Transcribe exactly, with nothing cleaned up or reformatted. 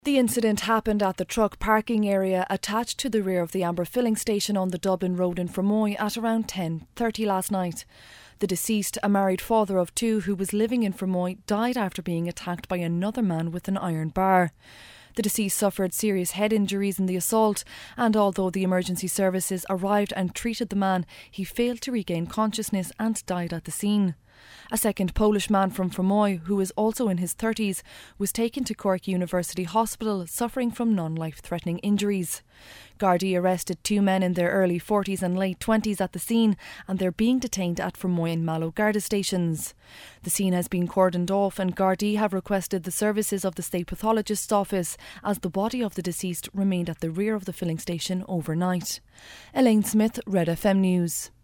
The incident happened at the truck parking area attached to the rear of the Amber filling station on the Dublin Road in Fermoy at around ten thirty last night. The deceased, a married father of two who was living in Fermoy, died after being attacked by another man with an iron bar. The deceased suffered serious head injuries in the assault, and although the emergency services arrived and treated the man, he failed to regain consciousness and died at the scene. A second Polish man from Fermoy, who is also in his thirties, was taken to Cork University Hospital suffering from non-life-threatening injuries. Gardaí arrested two men in their early forties and late twenties at the scene, and they're being detained at Fermoy and Mallow Garda stations. The scene has been cordoned off, and Gardaí have requested the services of the State Pathologist's office as the body of the deceased remained at the rear of the filling station overnight. Elaine Smith, Red F M News.